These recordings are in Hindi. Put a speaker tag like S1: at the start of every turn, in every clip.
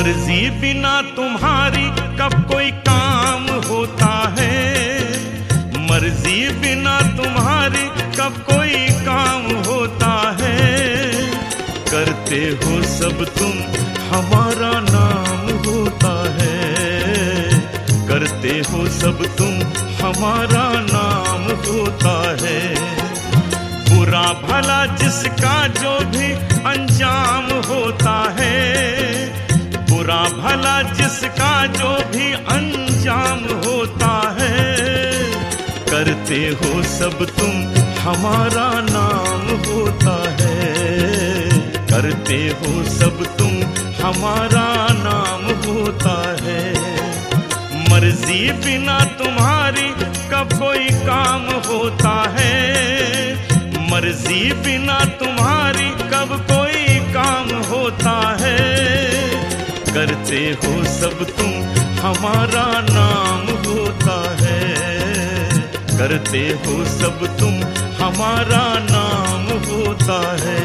S1: मर्जी बिना तुम्हारी कब कोई काम होता है, मर्जी बिना तुम्हारी कब कोई काम होता है। करते हो सब तुम हमारा नाम होता है, करते हो सब तुम हमारा नाम होता है। बुरा भला जिसका जो भी अंजाम होता है, बुरा भला जिसका जो भी अंजाम होता है। करते हो सब तुम हमारा नाम होता है, करते हो सब तुम हमारा नाम होता है। मर्जी बिना तुम्हारी कब कोई काम होता है, मर्जी बिना तुम्हारी कब कोई काम होता है। करते हो सब तुम हमारा नाम होता है, करते हो सब तुम हमारा नाम होता है।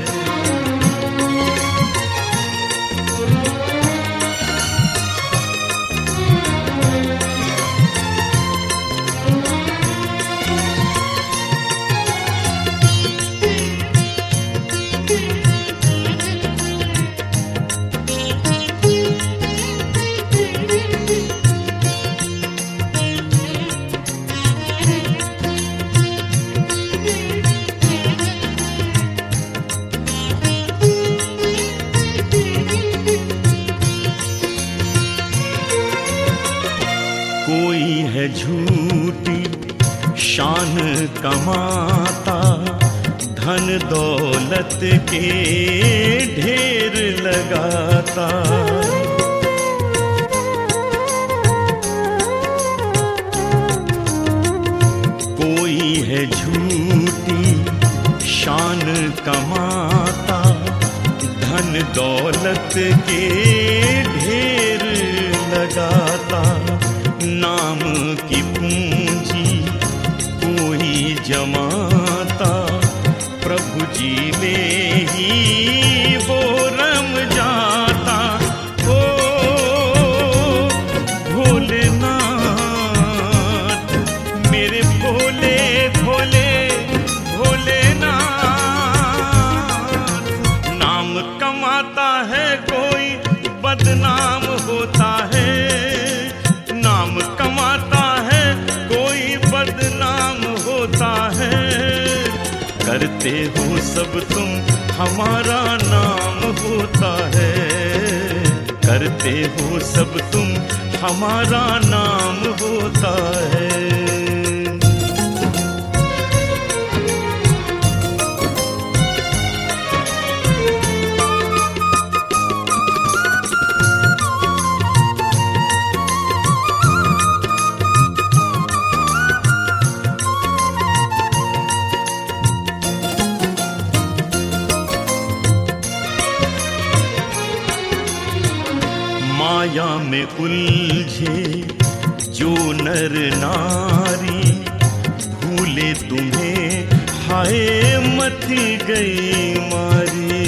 S1: कोई है झूठी शान कमाता, धन दौलत के ढेर लगाता। कोई है झूठी शान कमाता, धन दौलत के ढेर लगाता। नाम की पूंजी कोई जमाता, प्रभु जी में ही वो रम जाता। ओ भोलेनाथ मेरे भोले भोले भोलेनाथ। नाम कमाता है कोई बदनाम होता है, नाम कमाता है कोई बदनाम होता है। करते हो सब तुम हमारा नाम होता है, करते हो सब तुम हमारा नाम होता है। माया में उलझे जो नर नारी, भूले तुम्हें हाय मती गई मारी।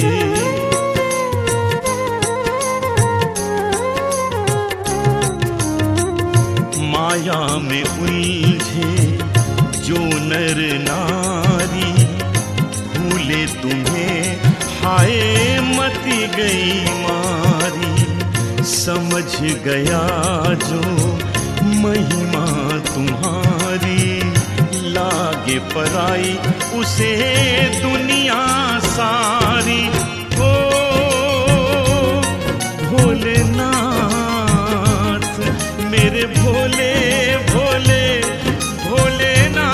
S1: माया में उलझे जो नर नारी, भूले तुम्हें हाय मती गई मारी। समझ गया जो महिमा तुम्हारी, लागे पराई उसे दुनिया सारी। ओ भोलेनाथ मेरे भोले भोले भोलेनाथ।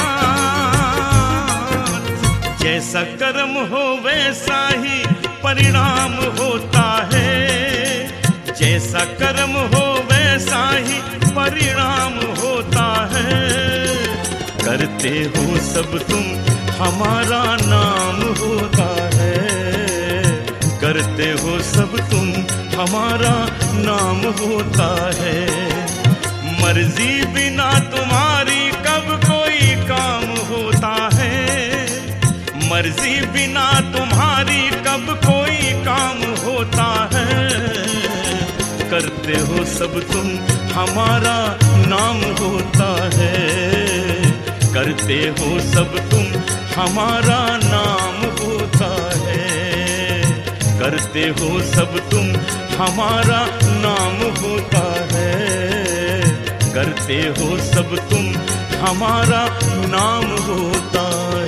S1: जैसा कर्म हो वैसा ही परिणाम होता है, जैसा कर्म हो वैसा ही परिणाम होता है। करते हो सब तुम हमारा नाम होता है, करते हो सब तुम हमारा नाम होता है। मर्जी बिना तुम्हारी कब कोई काम होता है, मर्जी बिना तुम्हारी कब कोई काम होता है। हो सब तुम हमारा नाम होता है। करते हो सब तुम हमारा नाम होता है। करते हो सब तुम हमारा नाम होता है। करते हो सब तुम हमारा नाम होता है।